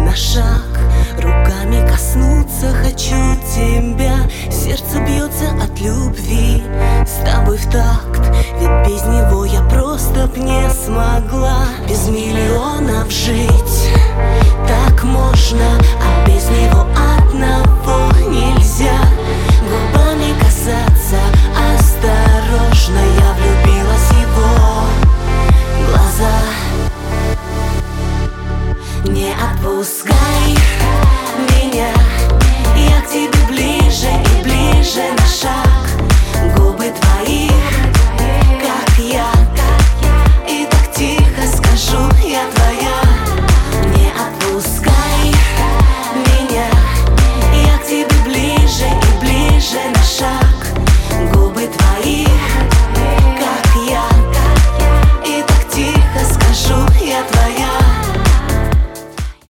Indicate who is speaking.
Speaker 1: на шаг, руками коснуться хочу тебя. Сердце бьется от любви, с тобой в такт, ведь без него я просто б не смогла. Без миллионов жить так можно, а без него одного нельзя. Губами касаться осторожно, я влюбилась в его глаза. Не отпускай меня, я к тебе ближе и ближе на шаг. Губы твои